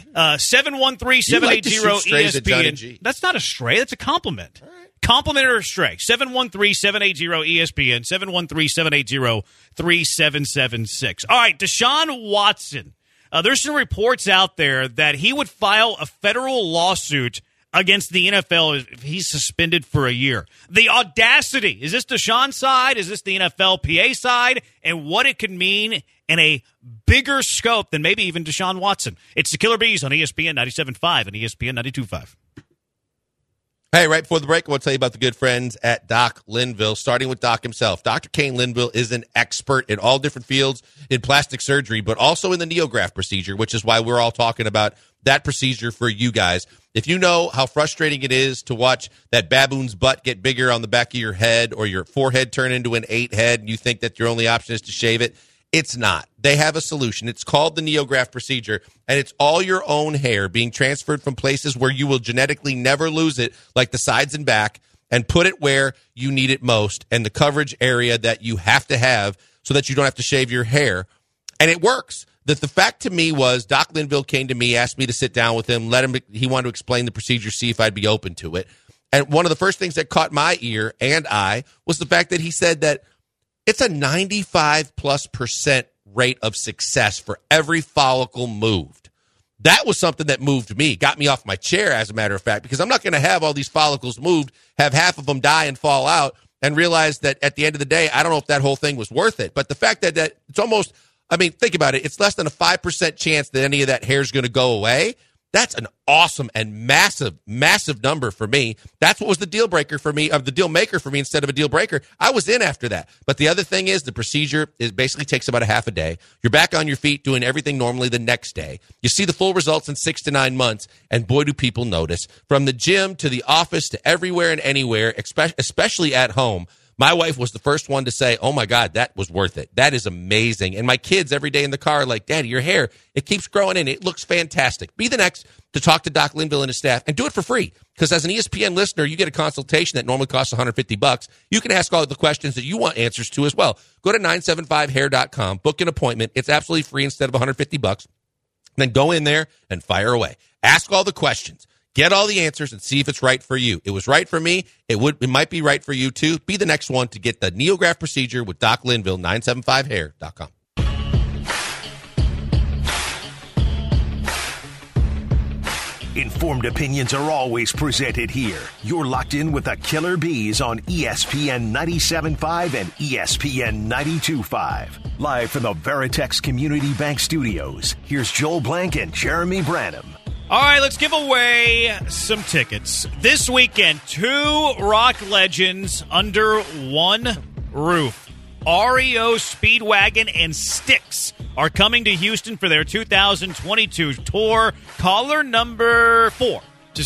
713-780-ESPN. That's not a stray. That's a compliment. All right. Compliment or a stray. 713-780-ESPN. 713-780-3776. All right, Deshaun Watson. There's some reports out there that he would file a federal lawsuit against the NFL if he's suspended for a year. The audacity. Is this Deshaun's side? Is this the NFLPA side? And what it could mean in a bigger scope than maybe even Deshaun Watson. It's the Killer Bees on ESPN 97.5 and ESPN 92.5. Hey, right before the break, I want to tell you about the good friends at Doc Linville, starting with Doc himself. Dr. Kane Linville is an expert in all different fields in plastic surgery, but also in the NeoGraft procedure, which is why we're all talking about that procedure for you guys. If you know how frustrating it is to watch that baboon's butt get bigger on the back of your head or your forehead turn into an 8 head and you think that your only option is to shave it, it's not. They have a solution. It's called the NeoGraft procedure, and it's all your own hair being transferred from places where you will genetically never lose it, like the sides and back, and put it where you need it most and the coverage area that you have to have so that you don't have to shave your hair. And it works. The fact to me was Doc Linville came to me, asked me to sit down with him, he wanted to explain the procedure, see if I'd be open to it. And one of the first things that caught my ear and eye was the fact that he said that it's a 95+% rate of success for every follicle moved. That was something that moved me, got me off my chair, as a matter of fact, because I'm not going to have all these follicles moved, have half of them die and fall out, and realize that at the end of the day, I don't know if that whole thing was worth it. But the fact that it's almost, think about it, it's less than a 5% chance that any of that hair is going to go away. That's an awesome and massive, massive number for me. That's what was the deal breaker for me, the deal maker for me instead of a deal breaker. I was in after that. But the other thing is the procedure basically takes about a half a day. You're back on your feet doing everything normally the next day. You see the full results in 6 to 9 months, and boy, do people notice. From the gym to the office to everywhere and anywhere, especially at home. My wife was the first one to say, oh, my God, that was worth it. That is amazing. And my kids every day in the car are like, Daddy, your hair, it keeps growing in. It looks fantastic. Be the next to talk to Doc Linville and his staff and do it for free. Because as an ESPN listener, you get a consultation that normally costs $150. You can ask all the questions that you want answers to as well. Go to 975hair.com, book an appointment. It's absolutely free instead of $150. Then go in there and fire away. Ask all the questions. Get all the answers and see if it's right for you. It was right for me. It might be right for you, too. Be the next one to get the NeoGraft procedure with Doc Linville, 975hair.com. Informed opinions are always presented here. You're locked in with the Killer Bees on ESPN 97.5 and ESPN 92.5. Live from the Veritex Community Bank Studios, here's Joel Blank and Jeremy Branham. All right, let's give away some tickets. This weekend, 2 rock legends under one roof. REO Speedwagon and Styx are coming to Houston for their 2022 tour. Caller number 4 to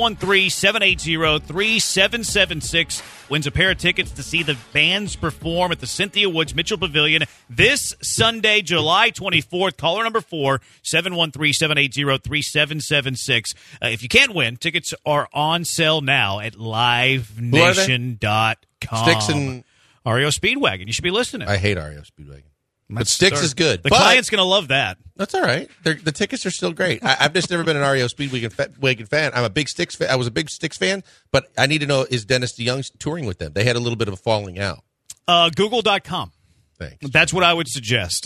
713-780-3776 wins a pair of tickets to see the bands perform at the Cynthia Woods Mitchell Pavilion this Sunday, July 24th. Caller number 4, 713-780-3776. If you can't win, tickets are on sale now at livenation.com. Styx and REO Speedwagon. You should be listening. I hate REO Speedwagon. But Styx is good. The client's going to love that. That's all right. The tickets are still great. I've just never been an REO Speedwagon fan. I'm a big Styx fan. I was a big Styx fan, but I need to know, is Dennis DeYoung touring with them? They had a little bit of a falling out. Google.com. Thanks. That's what I would suggest.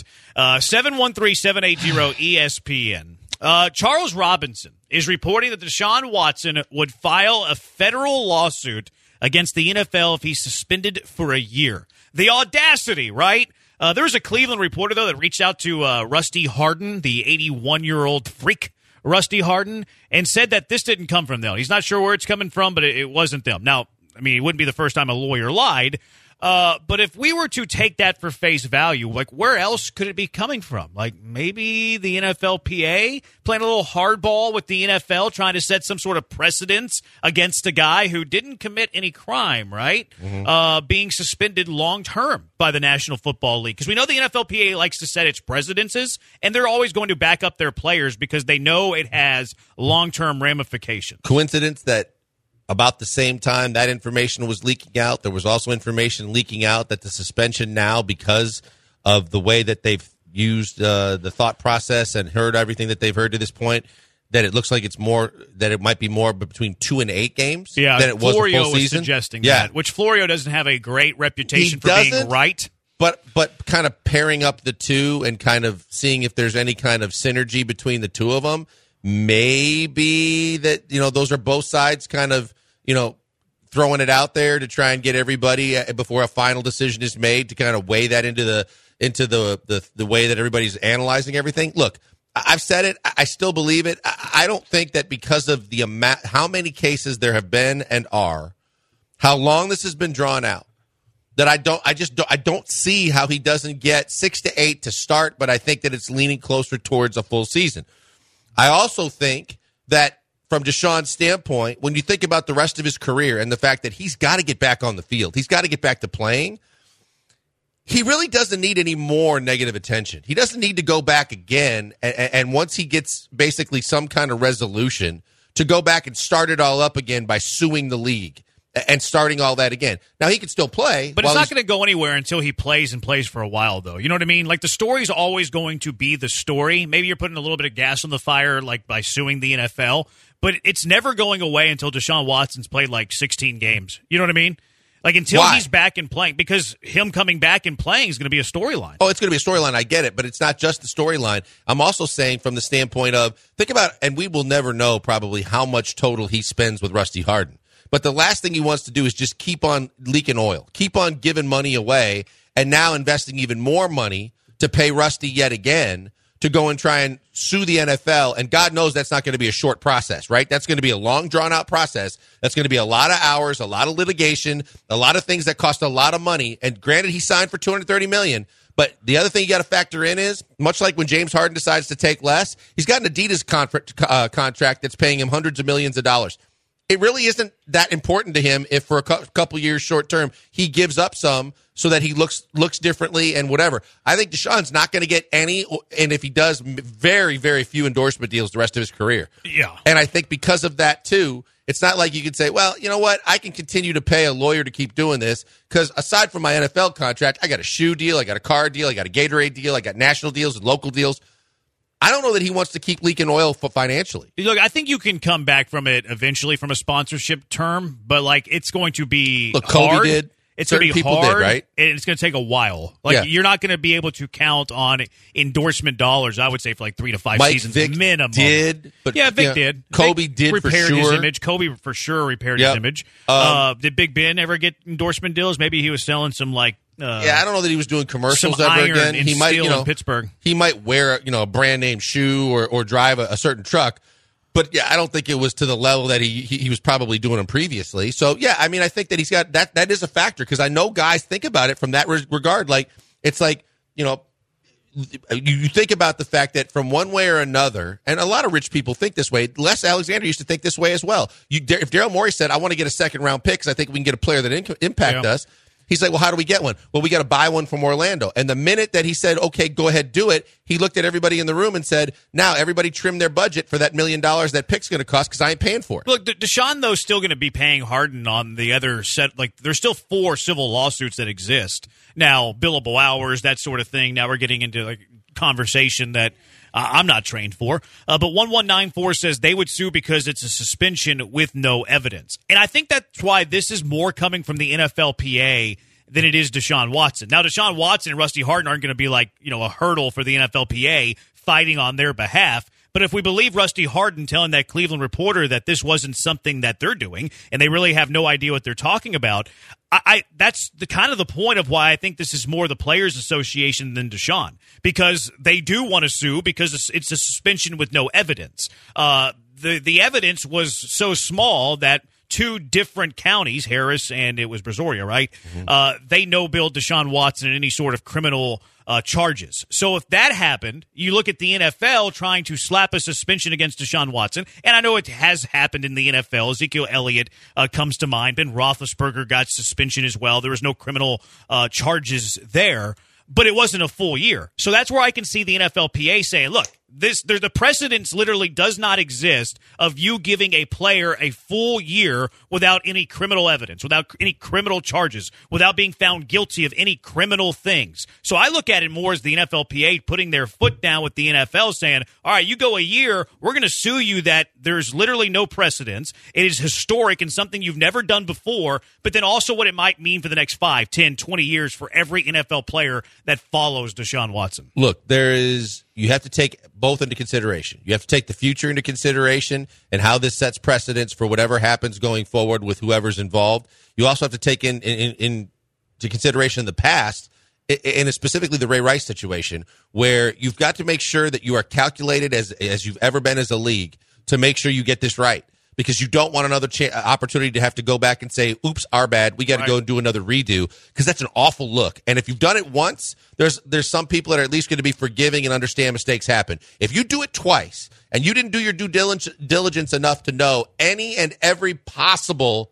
713-780-ESPN. Charles Robinson is reporting that Deshaun Watson would file a federal lawsuit against the NFL if he's suspended for a year. The audacity, right? There's a Cleveland reporter, though, that reached out to Rusty Hardin, the 81-year-old freak Rusty Hardin, and said that this didn't come from them. He's not sure where it's coming from, but it wasn't them. Now, I mean, it wouldn't be the first time a lawyer lied, but if we were to take that for face value, like, where else could it be coming from? Like, maybe the NFLPA playing a little hardball with the NFL, trying to set some sort of precedence against a guy who didn't commit any crime, right? Mm-hmm. Being suspended long-term by the National Football League. Because we know the NFLPA likes to set its precedences, and they're always going to back up their players because they know it has long-term ramifications. Coincidence that about the same time that information was leaking out, there was also information leaking out that the suspension now, because of the way that they've used the thought process and heard everything that they've heard to this point, that it looks like it's more, that it might be more between 2 and 8 games than it was Florio a full season. Was suggesting that, which Florio doesn't have a great reputation for being right. But kind of pairing up the two and kind of seeing if there's any kind of synergy between the two of them, maybe that, those are both sides kind of, throwing it out there to try and get everybody before a final decision is made to kind of weigh that into the way that everybody's analyzing everything. Look, I've said it. I still believe it. I don't think that because of the amount, how many cases there have been and are, how long this has been drawn out, that I don't see how he doesn't get 6 to 8 to start, but I think that it's leaning closer towards a full season. I also think that from Deshaun's standpoint, when you think about the rest of his career and the fact that he's got to get back on the field, he's got to get back to playing, he really doesn't need any more negative attention. He doesn't need to go back again, and once he gets basically some kind of resolution, to go back and start it all up again by suing the league and starting all that again. Now, he can still play. But it's not going to go anywhere until he plays for a while, though. You know what I mean? Like, the story's always going to be the story. Maybe you're putting a little bit of gas on the fire, like, by suing the NFL. But it's never going away until Deshaun Watson's played, 16 games. You know what I mean? Like, until he's back and playing. Because him coming back and playing is going to be a storyline. Oh, it's going to be a storyline. I get it. But it's not just the storyline. I'm also saying from the standpoint of, think about, and we will never know probably how much total he spends with Rusty Hardin. But the last thing he wants to do is just keep on leaking oil, keep on giving money away, and now investing even more money to pay Rusty yet again to go and try and sue the NFL. And God knows that's not going to be a short process, right? That's going to be a long, drawn-out process. That's going to be a lot of hours, a lot of litigation, a lot of things that cost a lot of money. And granted, he signed for $230 million. But the other thing you got to factor in is, much like when James Harden decides to take less, he's got an Adidas contract that's paying him hundreds of millions of dollars. It really isn't that important to him if for a couple years short term he gives up some so that he looks differently and whatever. I think Deshaun's not going to get any, and if he does, very, very few endorsement deals the rest of his career. Yeah. And I think because of that, too, it's not like you could say, well, you know what, I can continue to pay a lawyer to keep doing this because aside from my NFL contract, I got a shoe deal, I got a car deal, I got a Gatorade deal, I got national deals and local deals. I don't know that he wants to keep leaking oil financially. Look, I think you can come back from it eventually from a sponsorship term, but it's going to be Look, Kobe hard. did. It's going to be hard, did, right? And it's going to take a while. You're not going to be able to count on endorsement dollars, I would say, for 3 to 5 seasons Vick minimum. Did. But, Vic did. Kobe Vic did repaired for sure. his image. Kobe for sure repaired his image. Did Big Ben ever get endorsement deals? Maybe he was selling some I don't know that he was doing commercials some ever iron again. And he might, steel in Pittsburgh. He might wear, a brand name shoe or drive a certain truck. But yeah, I don't think it was to the level that he was probably doing them previously. So yeah, I mean, I think that he's got that is a factor because I know guys think about it from that regard. Like it's like, you know, you think about the fact that from one way or another, and a lot of rich people think this way. Les Alexander used to think this way as well. If Daryl Morey said, "I want to get a second-round pick because I think we can get a player that impact us," he's like, "Well, how do we get one?" "Well, we got to buy one from Orlando." And the minute that he said, "Okay, go ahead, do it," he looked at everybody in the room and said, "Now everybody trim their budget for that $1 million that pick's going to cost because I ain't paying for it." Look, Deshaun, though, is still going to be paying Harden on the other set. Like, there's still 4 civil lawsuits that exist. Now, billable hours, that sort of thing. Now we're getting into, like, conversation that I'm not trained for. But 1194 says they would sue because it's a suspension with no evidence. And I think that's why this is more coming from the NFLPA than it is Deshaun Watson. Now, Deshaun Watson and Rusty Hardin aren't going to be like, you know, a hurdle for the NFLPA fighting on their behalf. But if we believe Rusty Hardin telling that Cleveland reporter that this wasn't something that they're doing and they really have no idea what they're talking about, that's the kind of the point of why I think this is more the Players Association than Deshaun, because they do want to sue because it's a suspension with no evidence. The evidence was so small that 2 different counties, Harris and it was Brazoria, right? Mm-hmm. They no-billed Deshaun Watson in any sort of criminal charges. So if that happened, you look at the NFL trying to slap a suspension against Deshaun Watson, and I know it has happened in the NFL. Ezekiel Elliott comes to mind. Ben Roethlisberger got suspension as well. There was no criminal charges there, but it wasn't a full year. So that's where I can see the NFLPA saying, look, the precedence literally does not exist of you giving a player a full year without any criminal evidence, without any criminal charges, without being found guilty of any criminal things. So I look at it more as the NFLPA putting their foot down with the NFL saying, all right, you go a year, we're going to sue you that there's literally no precedence. It is historic and something you've never done before, but then also what it might mean for the next 5, 10, 20 years for every NFL player that follows Deshaun Watson. Look, you have to take both into consideration. You have to take the future into consideration and how this sets precedents for whatever happens going forward with whoever's involved. You also have to take into consideration the past, and specifically the Ray Rice situation, where you've got to make sure that you are calculated as you've ever been as a league to make sure you get this right. Because you don't want another opportunity to have to go back and say, oops, our bad, we got to go and do another redo, because that's an awful look. And if you've done it once, there's some people that are at least going to be forgiving and understand mistakes happen. If you do it twice and you didn't do your due diligence enough to know any and every possible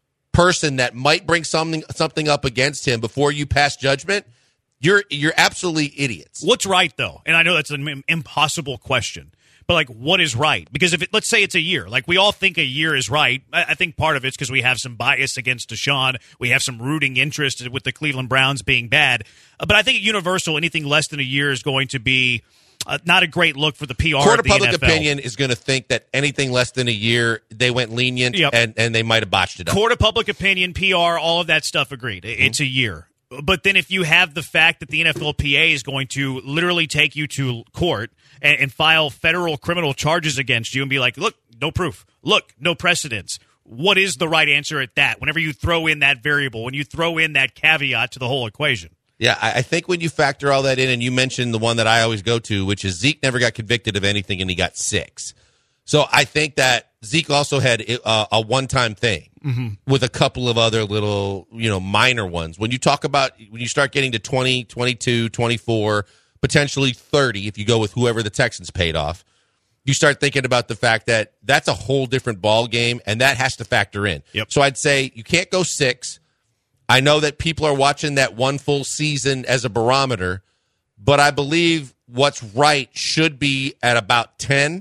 person that might bring something up against him before you pass judgment, you're absolutely idiots. What's right, though? And I know that's an impossible question. But, like, what is right? Because let's say it's a year. Like, we all think a year is right. I think part of it's because we have some bias against Deshaun. We have some rooting interest with the Cleveland Browns being bad. But I think at Universal, anything less than a year is going to be not a great look for the PR Court of of the public NFL. opinion is going to think that anything less than a year, they went lenient and they might have botched it up. Court of public opinion, PR, all of that stuff agreed. It's a year. But then if you have the fact that the NFLPA is going to literally take you to court and file federal criminal charges against you and be like, look, no proof. Look, no precedence. What is the right answer at that? Whenever you throw in that variable, when you throw in that caveat to the whole equation. Yeah, I think when you factor all that in, and you mentioned the one that I always go to, which is Zeke never got convicted of anything and he got 6. So I think that Zeke also had a one-time thing with a couple of other little, minor ones. When you start getting to 20, 22, 24, potentially 30, if you go with whoever the Texans paid off, you start thinking about the fact that that's a whole different ball game, and that has to factor in. Yep. So I'd say you can't go 6. I know that people are watching that one full season as a barometer, but I believe what's right should be at about 10.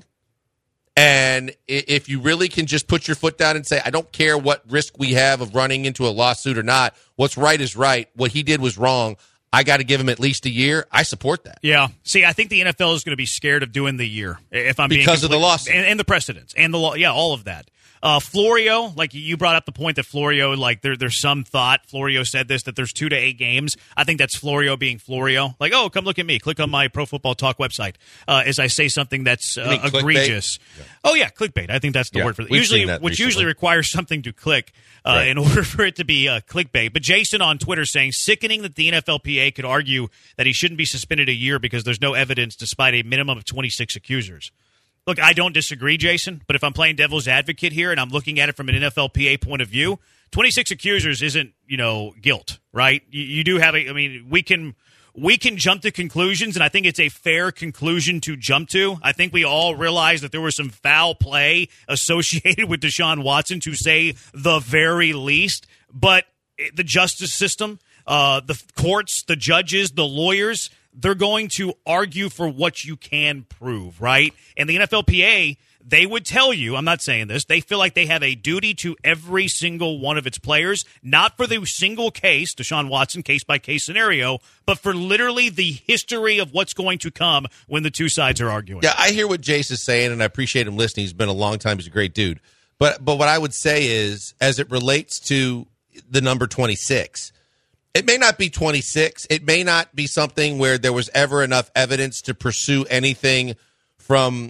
And if you really can just put your foot down and say, I don't care what risk we have of running into a lawsuit or not, what's right is right. What he did was wrong. I got to give him at least a year. I support that. Yeah. See, I think the NFL is going to be scared of doing the year if I'm because of the lawsuit and the precedents and the law. Yeah, all of that. Florio, like you brought up the point that Florio, like there's some thought, Florio said this, that there's 2 to 8 games. I think that's Florio being Florio. Like, oh, come look at me. Click on my Pro Football Talk website as I say something that's egregious. Yeah. Oh, yeah, clickbait. I think that's the word for it. Which usually requires something to click in order for it to be clickbait. But Jason on Twitter saying, sickening that the NFLPA could argue that he shouldn't be suspended a year because there's no evidence despite a minimum of 26 accusers. Look, I don't disagree, Jason, but if I'm playing devil's advocate here and I'm looking at it from an NFLPA point of view, 26 accusers isn't, guilt, right? You do have we can jump to conclusions, and I think it's a fair conclusion to jump to. I think we all realize that there was some foul play associated with Deshaun Watson, to say the very least, but the justice system, the courts, the judges, the lawyers, they're going to argue for what you can prove, right? And the NFLPA, they would tell you, I'm not saying this, they feel like they have a duty to every single one of its players, not for the single case, Deshaun Watson, case-by-case scenario, but for literally the history of what's going to come when the two sides are arguing. Yeah, I hear what Jace is saying, and I appreciate him listening. He's been a long time. He's a great dude. But what I would say is, as it relates to the number 26, it may not be 26. It may not be something where there was ever enough evidence to pursue anything from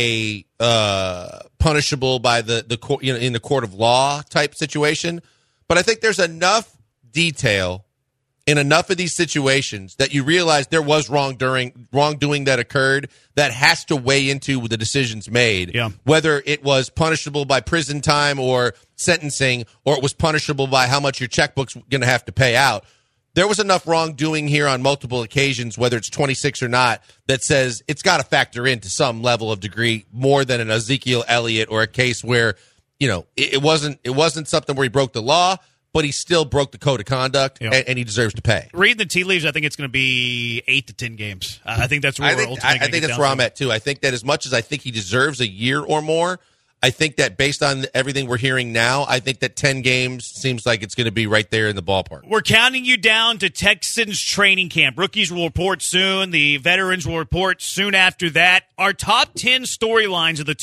a punishable by the court, in the court of law type situation. But I think there's enough detail in enough of these situations that you realize there was wrongdoing that occurred that has to weigh into the decisions made. Yeah. Whether it was punishable by prison time or sentencing, or it was punishable by how much your checkbook's going to have to pay out. There was enough wrongdoing here on multiple occasions, whether it's 26 or not, that says it's got to factor into some level of degree more than an Ezekiel Elliott or a case where, it wasn't something where he broke the law, but he still broke the code of conduct, and he deserves to pay. Reading the tea leaves, I think it's going to be 8 to 10 games. I think that's where we're ultimately I think that's where I'm at, too. I think that as much as I think he deserves a year or more, I think that based on everything we're hearing now, I think that 10 games seems like it's going to be right there in the ballpark. We're counting you down to Texans training camp. Rookies will report soon. The veterans will report soon after that. Our top 10 storylines of the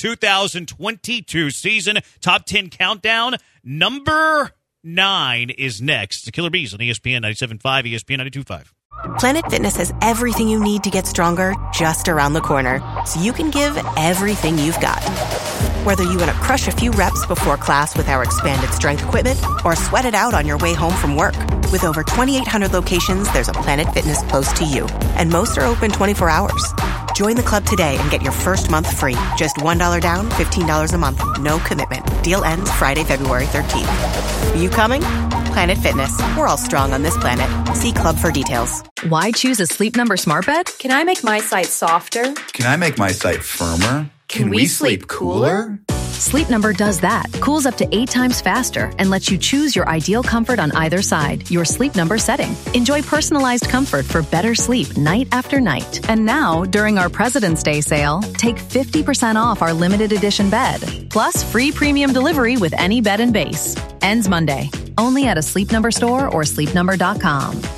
2022 season, top 10 countdown, number 9 is next. The Killer Bees on ESPN 97.5, ESPN 92.5. Planet Fitness has everything you need to get stronger just around the corner, so you can give everything you've got. Whether you want to crush a few reps before class with our expanded strength equipment or sweat it out on your way home from work. With over 2,800 locations, there's a Planet Fitness close to you, and most are open 24 hours. Join the club today and get your first month free. Just $1 down, $15 a month. No commitment. Deal ends Friday, February 13th. Are you coming? Planet Fitness. We're all strong on this planet. See club for details. Why choose a Sleep Number smart bed? Can I make my site softer? Can I make my site firmer? Can we sleep cooler? Sleep Number does that. Cools up to 8 times faster and lets you choose your ideal comfort on either side. Your Sleep Number setting. Enjoy personalized comfort for better sleep night after night. And now, during our President's Day sale, take 50% off our limited edition bed. Plus free premium delivery with any bed and base. Ends Monday. Only at a Sleep Number store or sleepnumber.com.